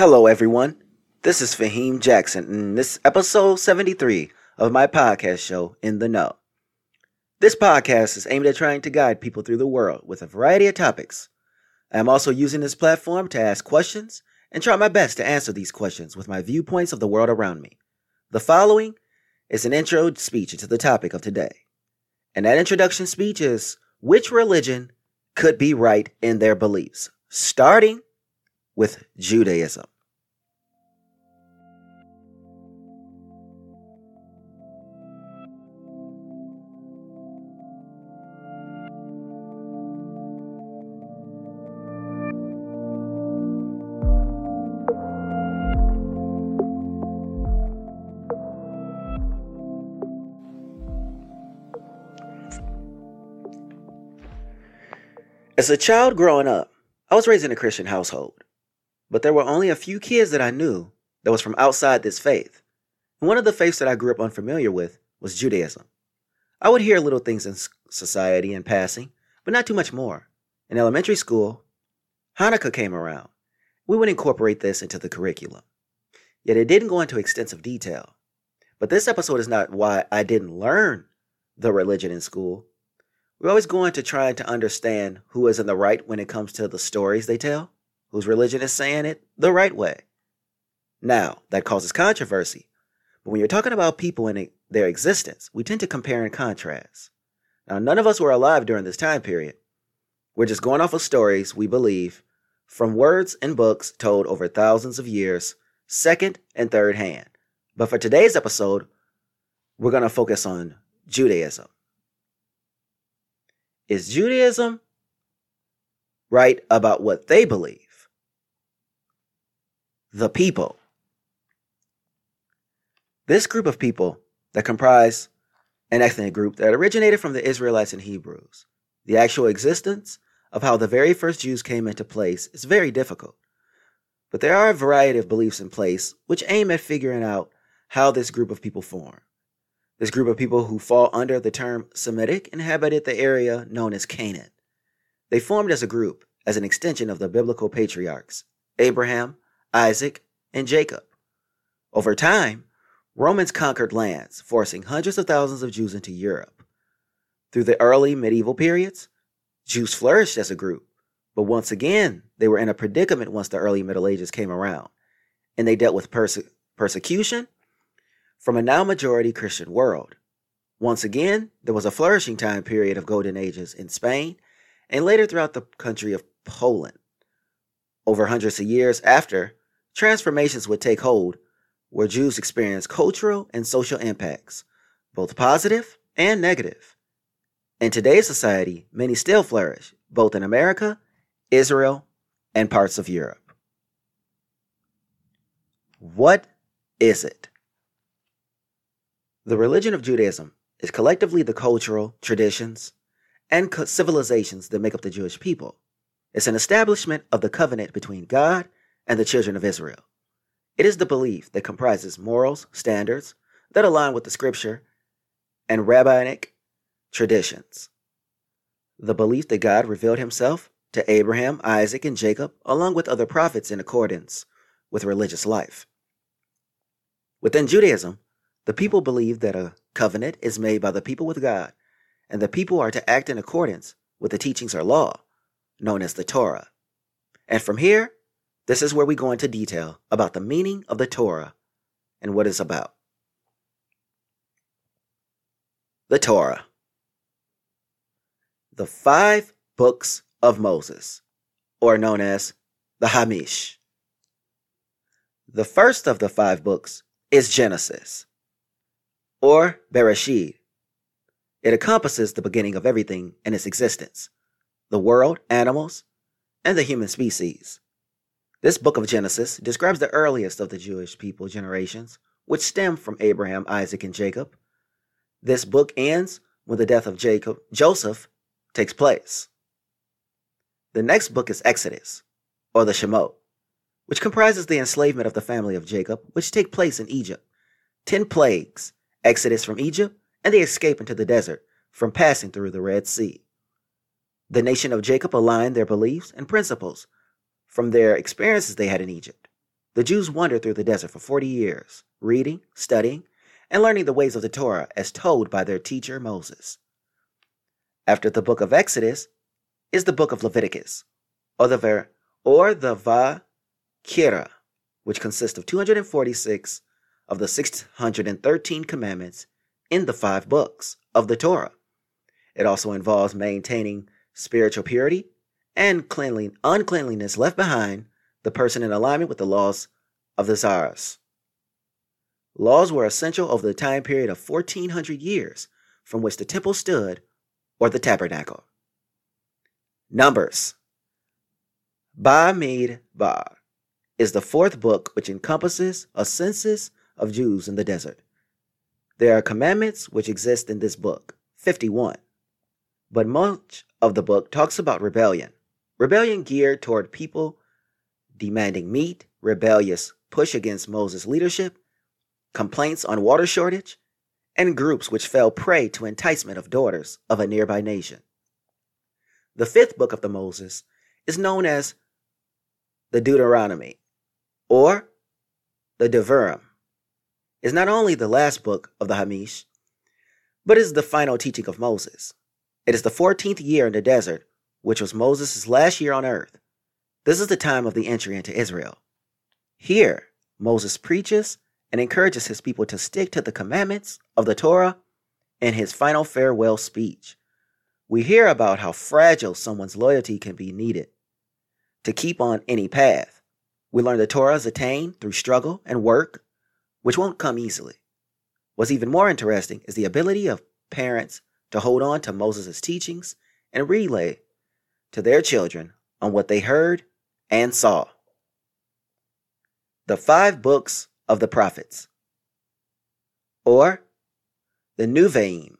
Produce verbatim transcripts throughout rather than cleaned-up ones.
Hello, everyone. This is Fahim Jackson, and this is episode seventy-three of my podcast show, In the Know. This podcast is aimed at trying to guide people through the world with a variety of topics. I am also using this platform to ask questions and try my best to answer these questions with my viewpoints of the world around me. The following is an intro speech into the topic of today. And that introduction speech is, which religion could be right in their beliefs? Starting with Judaism. As a child growing up, I was raised in a Christian household, but there were only a few kids that I knew that was from outside this faith. And one of the faiths that I grew up unfamiliar with was Judaism. I would hear little things in society in passing, but not too much more. In elementary school, Hanukkah came around. We would incorporate this into the curriculum. Yet it didn't go into extensive detail. But this episode is not why I didn't learn the religion in school. We're always going to try to understand who is in the right when it comes to the stories they tell, whose religion is saying it the right way. Now, that causes controversy, but when you're talking about people and their existence, we tend to compare and contrast. Now, none of us were alive during this time period. We're just going off of stories we believe from words and books told over thousands of years, second and third hand. But for today's episode, we're going to focus on Judaism. Is Judaism right about what they believe? The people. This group of people that comprise an ethnic group that originated from the Israelites and Hebrews. The actual existence of how the very first Jews came into place is very difficult. But there are a variety of beliefs in place which aim at figuring out how this group of people form. This group of people who fall under the term Semitic inhabited the area known as Canaan. They formed as a group as an extension of the biblical patriarchs, Abraham, Isaac, and Jacob. Over time, Romans conquered lands, forcing hundreds of thousands of Jews into Europe. Through the early medieval periods, Jews flourished as a group, but once again, they were in a predicament once the early Middle Ages came around, and they dealt with perse- persecution from a now majority Christian world. Once again, there was a flourishing time period of golden ages in Spain and later throughout the country of Poland. Over hundreds of years after, transformations would take hold where Jews experienced cultural and social impacts, both positive and negative. In today's society, many still flourish, both in America, Israel, and parts of Europe. What is it? The religion of Judaism is collectively the cultural, traditions, and civilizations that make up the Jewish people. It's an establishment of the covenant between God and the children of Israel. It is the belief that comprises morals, standards that align with the scripture, and rabbinic traditions. The belief that God revealed himself to Abraham, Isaac, and Jacob, along with other prophets in accordance with religious life. Within Judaism, the people believe that a covenant is made by the people with God, and the people are to act in accordance with the teachings or law, known as the Torah. And from here, this is where we go into detail about the meaning of the Torah and what it's about. The Torah. The five books of Moses, or known as the Hamish. The first of the five books is Genesis, or Bereshit. It encompasses the beginning of everything in its existence, the world, animals, and the human species. This book of Genesis describes the earliest of the Jewish people generations, which stem from Abraham, Isaac, and Jacob. This book ends when the death of Jacob, Joseph takes place. The next book is Exodus, or the Shemot, which comprises the enslavement of the family of Jacob, which take place in Egypt. Ten plagues, Exodus from Egypt, and the escape into the desert from passing through the Red Sea. The nation of Jacob aligned their beliefs and principles from their experiences they had in Egypt. the Jews wandered through the desert for forty years, reading, studying, and learning the ways of the Torah as told by their teacher Moses. After the book of Exodus is the book of Leviticus, or the Ver, or the Vakira, which consists of two hundred forty-six of the six hundred thirteen commandments in the five books of the Torah. It also involves maintaining spiritual purity and cleanly, uncleanliness left behind the person in alignment with the laws of the Czars. Laws were essential over the time period of fourteen hundred years from which the temple stood, or the tabernacle. Numbers. Bamidbar is the fourth book, which encompasses a census of Jews in the desert. There are commandments which exist in this book, fifty-one, but much of the book talks about rebellion. Rebellion geared toward people demanding meat, rebellious push against Moses' leadership, complaints on water shortage, and groups which fell prey to enticement of daughters of a nearby nation. The fifth book of the Moses is known as the Deuteronomy, or the Devarim. Is not only the last book of the Hamish, but is the final teaching of Moses. It is the fourteenth year in the desert, which was Moses' last year on earth. This is the time of the entry into Israel. Here, Moses preaches and encourages his people to stick to the commandments of the Torah in his final farewell speech. We hear about how fragile someone's loyalty can be needed to keep on any path. We learn the Torah is attained through struggle and work, which won't come easily. What's even more interesting is the ability of parents to hold on to Moses' teachings and relay to their children on what they heard and saw. The five books of the prophets, or the Nevi'im.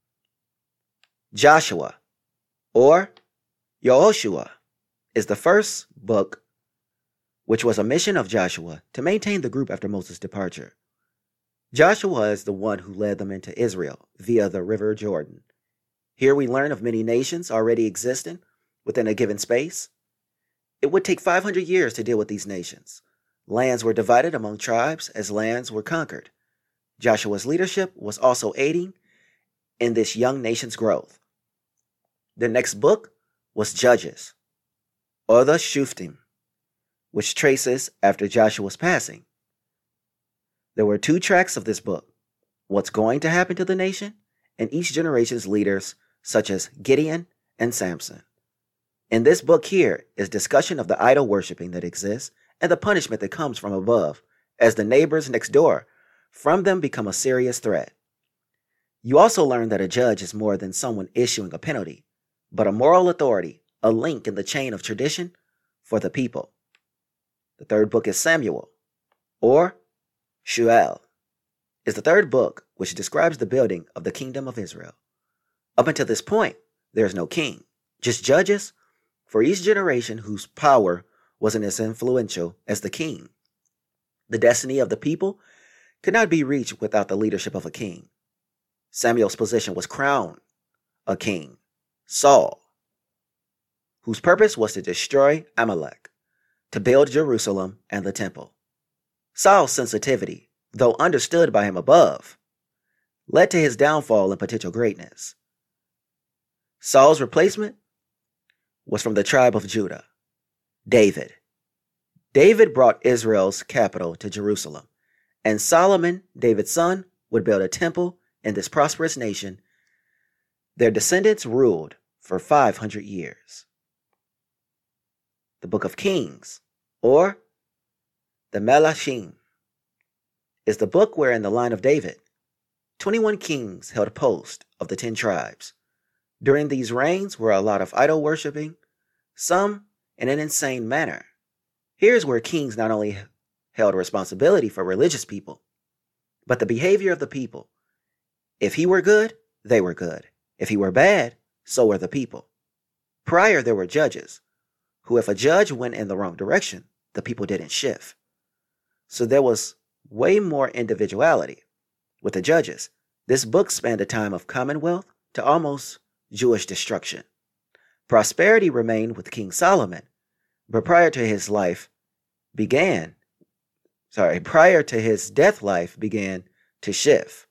Joshua, or Yehoshua, is the first book, which was a mission of Joshua to maintain the group after Moses' departure. Joshua is the one who led them into Israel via the river Jordan. Here we learn of many nations already existing within a given space. It would take five hundred years to deal with these nations. Lands were divided among tribes as lands were conquered. Joshua's leadership was also aiding in this young nation's growth. The next book was Judges, or the Shuftim, which traces after Joshua's passing. There were two tracks of this book: what's going to happen to the nation, and each generation's leaders, such as Gideon and Samson. In this book here is discussion of the idol worshiping that exists and the punishment that comes from above, as the neighbors next door from them become a serious threat. You also learn that a judge is more than someone issuing a penalty, but a moral authority, a link in the chain of tradition for the people. The third book is Samuel, or Shuel, is the third book which describes the building of the kingdom of Israel. Up until this point, there is no king, just judges for each generation whose power wasn't as influential as the king. The destiny of the people could not be reached without the leadership of a king. Samuel's position was crown a king, Saul, whose purpose was to destroy Amalek, to build Jerusalem and the temple. Saul's sensitivity, though understood by him above, led to his downfall and potential greatness. Saul's replacement was from the tribe of Judah, David. David brought Israel's capital to Jerusalem, and Solomon, David's son, would build a temple in this prosperous nation. Their descendants ruled for five hundred years. The Book of Kings, or the Melachim, is the book where in the line of David, twenty-one kings held post of the ten tribes. During these reigns were a lot of idol worshipping, some in an insane manner. Here's where kings not only held responsibility for religious people, but the behavior of the people. If he were good, they were good. If he were bad, so were the people. Prior, there were judges, who if a judge went in the wrong direction, the people didn't shift. So there was way more individuality. With the judges, this book spanned a time of commonwealth to almost Jewish destruction. Prosperity remained with King Solomon, but prior to his life began sorry, prior to his death life began to shift.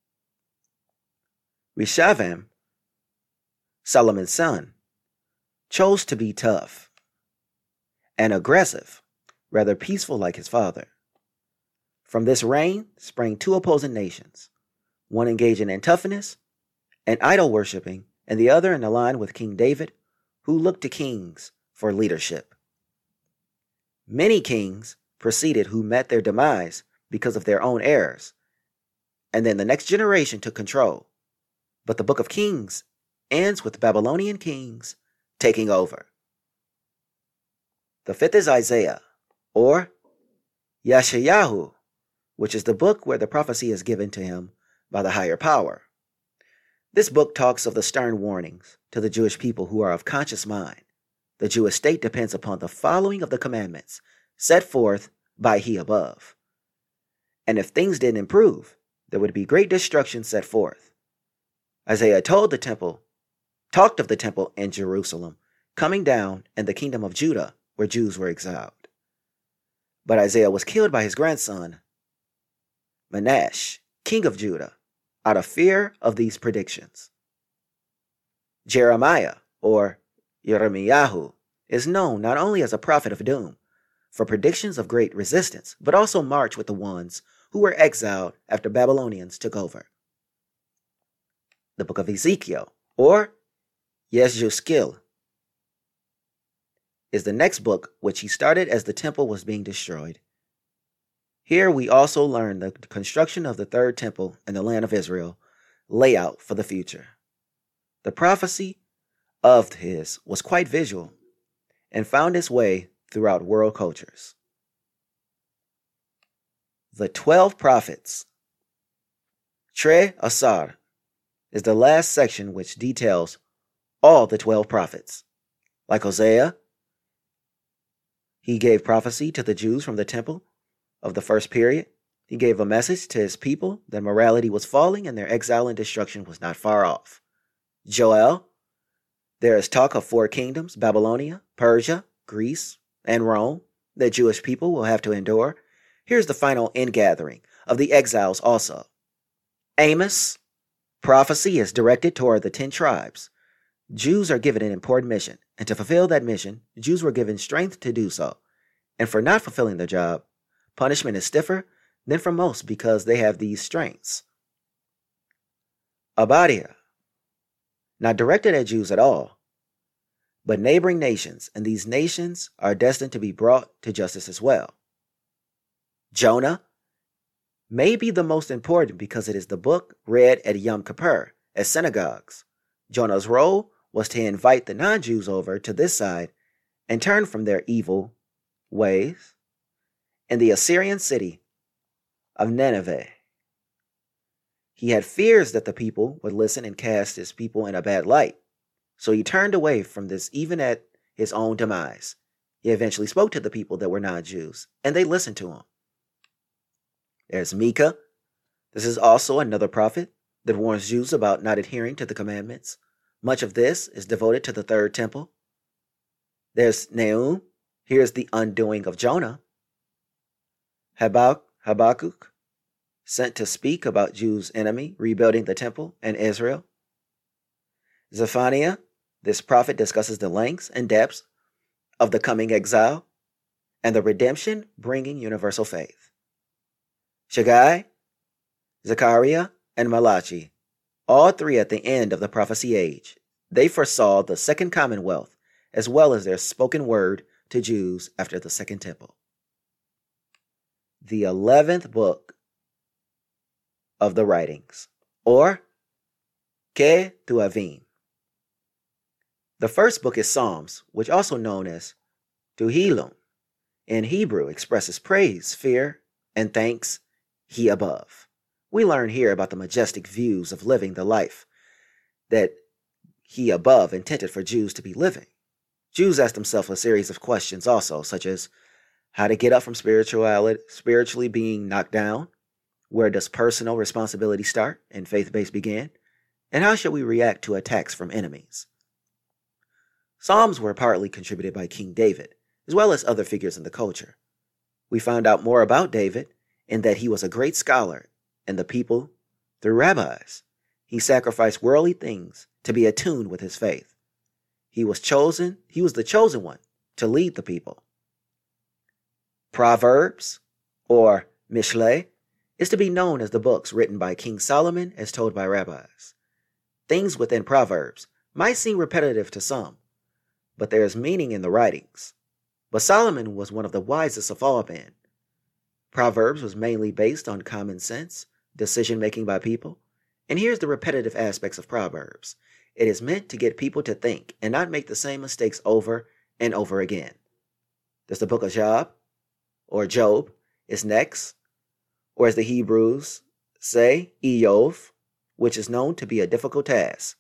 Reshavim, Solomon's son, chose to be tough and aggressive, rather peaceful like his father. From this reign sprang two opposing nations, one engaging in toughness and idol worshipping, and the other in line with King David, who looked to kings for leadership. Many kings proceeded who met their demise because of their own errors, and then the next generation took control. But the Book of Kings ends with Babylonian kings taking over. The fifth is Isaiah, or Yeshayahu, which is the book where the prophecy is given to him by the higher power. This book talks of the stern warnings to the Jewish people who are of conscious mind. The Jewish state depends upon the following of the commandments set forth by He above. And if things didn't improve, there would be great destruction set forth. Isaiah told the temple, talked of the temple in Jerusalem coming down and the kingdom of Judah, where Jews were exiled. But Isaiah was killed by his grandson, Manasseh, king of Judah, out of fear of these predictions. Jeremiah, or Yirmiyahu, is known not only as a prophet of doom for predictions of great resistance, but also marched with the ones who were exiled after Babylonians took over. The book of Ezekiel, or Yezhuskiel, is the next book which he started as the temple was being destroyed. Here we also learn the construction of the third temple in the land of Israel, layout for the future. The prophecy of his was quite visual and found its way throughout world cultures. The Twelve Prophets. Tre Asar is the last section which details all the twelve prophets. Like Hosea, he gave prophecy to the Jews from the temple of the first period. He gave a message to his people that morality was falling and their exile and destruction was not far off. Joel, there is talk of four kingdoms, Babylonia, Persia, Greece, and Rome, that Jewish people will have to endure. Here's the final ingathering of the exiles also. Amos, prophecy is directed toward the ten tribes. Jews are given an important mission, and to fulfill that mission, Jews were given strength to do so. And for not fulfilling their job, punishment is stiffer than for most because they have these strengths. Obadiah, not directed at Jews at all, but neighboring nations, and these nations are destined to be brought to justice as well. Jonah may be the most important because it is the book read at Yom Kippur at synagogues. Jonah's role was to invite the non-Jews over to this side and turn from their evil ways. In the Assyrian city of Nineveh, he had fears that the people would listen and cast his people in a bad light. So he turned away from this even at his own demise. He eventually spoke to the people that were non-Jews, and they listened to him. There's Micah. This is also another prophet that warns Jews about not adhering to the commandments. Much of this is devoted to the third temple. There's Nahum. Here's the undoing of Jonah. Habak- Habakkuk, sent to speak about Jews' enemy rebuilding the temple and Israel. Zephaniah, this prophet discusses the lengths and depths of the coming exile and the redemption bringing universal faith. Shagai, Zechariah, and Malachi, all three at the end of the prophecy age, they foresaw the second commonwealth as well as their spoken word to Jews after the second temple. The eleventh book of the writings, or Ketuvim. The first book is Psalms, which also known as Tehillim in Hebrew expresses praise, fear, and thanks He above. We learn here about the majestic views of living the life that He above intended for Jews to be living. Jews ask themselves a series of questions also, such as how to get up from spirituality, spiritually being knocked down, where does personal responsibility start and faith-based begin, and how should we react to attacks from enemies. Psalms were partly contributed by King David, as well as other figures in the culture. We found out more about David in that he was a great scholar and the people through rabbis. He sacrificed worldly things to be attuned with his faith. He was chosen, he was the chosen one to lead the people. Proverbs, or Mishle, is to be known as the books written by King Solomon as told by rabbis. Things within Proverbs might seem repetitive to some, but there is meaning in the writings. But Solomon was one of the wisest of all men. Proverbs was mainly based on common sense, decision-making by people, and here's the repetitive aspects of Proverbs. It is meant to get people to think and not make the same mistakes over and over again. There's the book of Job, or Job, is next, or as the Hebrews say, Iyov, which is known to be a difficult task.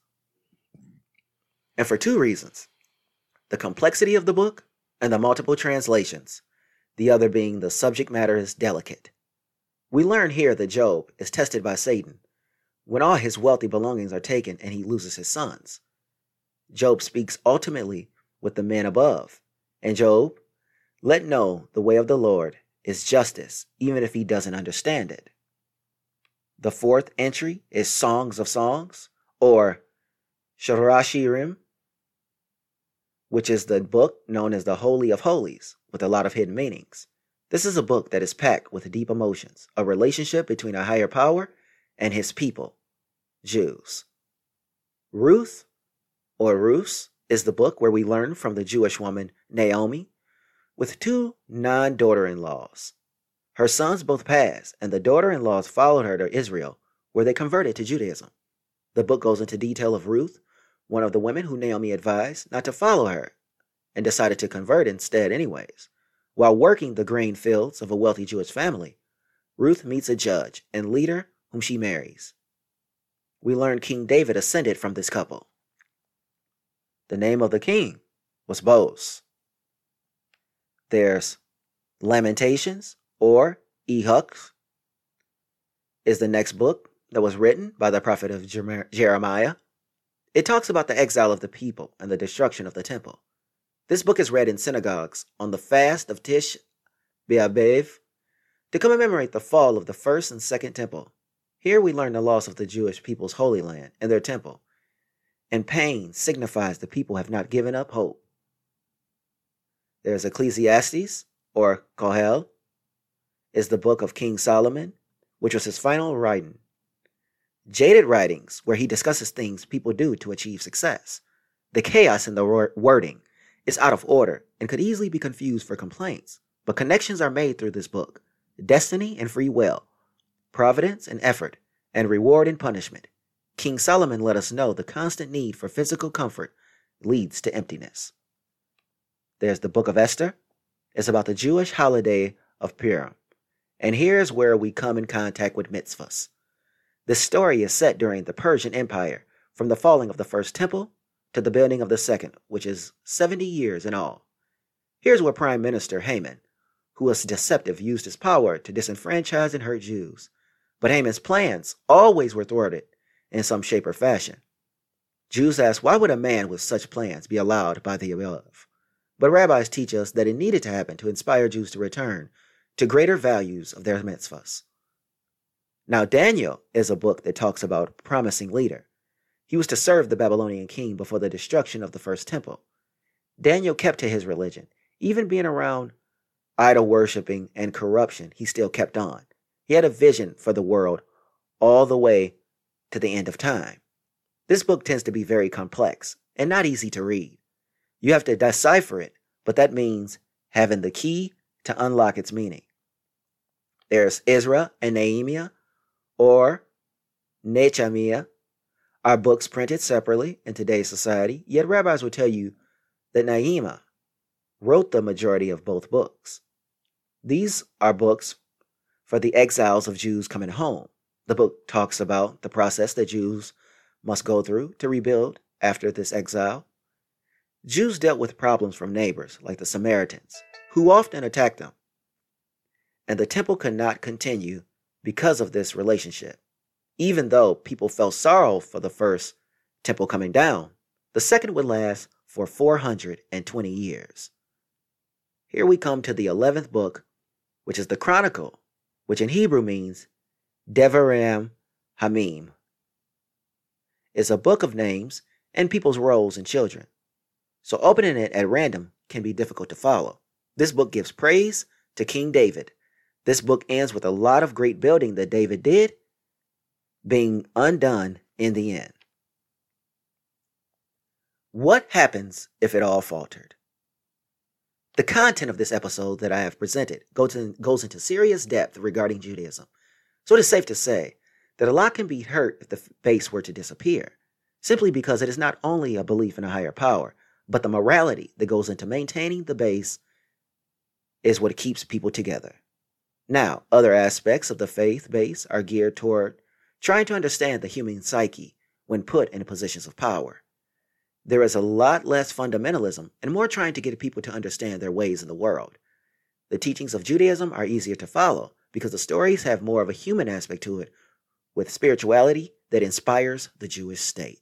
And for two reasons: the complexity of the book and the multiple translations, the other being the subject matter is delicate. We learn here that Job is tested by Satan when all his wealthy belongings are taken and he loses his sons. Job speaks ultimately with the men above, and Job let know the way of the Lord is justice, even if he doesn't understand it. The fourth entry is Songs of Songs, or Shorashirim, which is the book known as the Holy of Holies, with a lot of hidden meanings. This is a book that is packed with deep emotions, a relationship between a higher power and his people, Jews. Ruth, or Rus, is the book where we learn from the Jewish woman Naomi, with two non-daughter-in-laws. Her sons both passed, and the daughter-in-laws followed her to Israel, where they converted to Judaism. The book goes into detail of Ruth, one of the women who Naomi advised not to follow her, and decided to convert instead anyways. While working the grain fields of a wealthy Jewish family, Ruth meets a judge and leader whom she marries. We learn King David ascended from this couple. The name of the king was Boaz. There's Lamentations, or Ehud, is the next book that was written by the prophet of Jeremiah. It talks about the exile of the people and the destruction of the temple. This book is read in synagogues on the fast of Tish B'Aviv to commemorate the fall of the first and second temple. Here we learn the loss of the Jewish people's holy land and their temple, and pain signifies the people have not given up hope. There's Ecclesiastes, or Kohel, is the book of King Solomon, which was his final writing. Jaded writings, where he discusses things people do to achieve success. The chaos in the wording is out of order and could easily be confused for complaints, but connections are made through this book. Destiny and free will, providence and effort, and reward and punishment. King Solomon let us know the constant need for physical comfort leads to emptiness. There's the book of Esther. It's about the Jewish holiday of Purim, and here's where we come in contact with mitzvahs. This story is set during the Persian Empire, from the falling of the first temple to the building of the second, which is seventy years in all. Here's where Prime Minister Haman, who was deceptive, used his power to disenfranchise and hurt Jews. But Haman's plans always were thwarted in some shape or fashion. Jews ask, why would a man with such plans be allowed by the above? But rabbis teach us that it needed to happen to inspire Jews to return to greater values of their mitzvahs. Now, Daniel is a book that talks about a promising leader. He was to serve the Babylonian king before the destruction of the first temple. Daniel kept to his religion. Even being around idol worshiping and corruption, he still kept on. He had a vision for the world all the way to the end of time. This book tends to be very complex and not easy to read. You have to decipher it, but that means having the key to unlock its meaning. There's Ezra and Nehemiah, or Nehemiah, are books printed separately in today's society, yet rabbis will tell you that Nehemiah wrote the majority of both books. These are books for the exiles of Jews coming home. The book talks about the process that Jews must go through to rebuild after this exile. Jews dealt with problems from neighbors, like the Samaritans, who often attacked them. And the temple could not continue because of this relationship. Even though people felt sorrow for the first temple coming down, the second would last for four hundred twenty years. Here we come to the eleventh book which is the Chronicle, which in Hebrew means Devarim Hamim. It's a book of names and people's roles and children. So opening it at random can be difficult to follow. This book gives praise to King David. This book ends with a lot of great building that David did being undone in the end. What happens if it all faltered? The content of this episode that I have presented goes, in, goes into serious depth regarding Judaism. So it is safe to say that a lot can be hurt if the base were to disappear, simply because it is not only a belief in a higher power, but the morality that goes into maintaining the base is what keeps people together. Now, other aspects of the faith base are geared toward trying to understand the human psyche when put in positions of power. There is a lot less fundamentalism and more trying to get people to understand their ways in the world. The teachings of Judaism are easier to follow because the stories have more of a human aspect to it, with spirituality that inspires the Jewish state.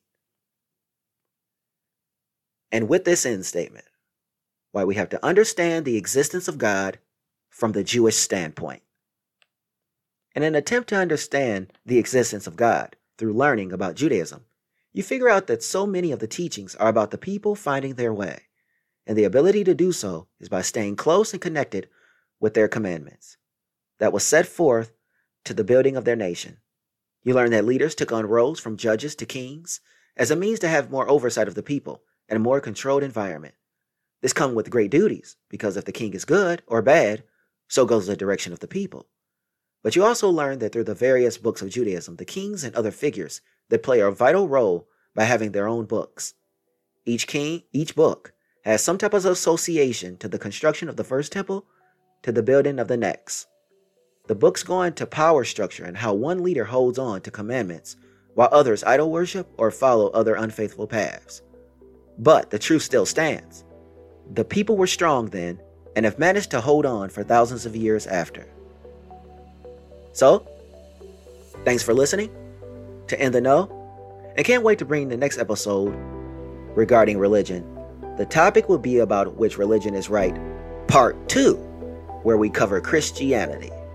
And with this end statement, why we have to understand the existence of God from the Jewish standpoint. In an attempt to understand the existence of God through learning about Judaism, you figure out that so many of the teachings are about the people finding their way, and the ability to do so is by staying close and connected with their commandments that was set forth to the building of their nation. You learn that leaders took on roles from judges to kings as a means to have more oversight of the people and a more controlled environment. This comes with great duties, because if the king is good or bad, so goes the direction of the people. But you also learn that through the various books of Judaism, the kings and other figures that play a vital role by having their own books. Each king, each book, has some type of association to the construction of the first temple, to the building of the next. The books go into power structure and how one leader holds on to commandments, while others idol worship or follow other unfaithful paths. But the truth still stands. The people were strong then, and have managed to hold on for thousands of years after. So, thanks for listening to In the Know, and can't wait to bring the next episode regarding religion. The topic will be about which religion is right, part two, where we cover Christianity.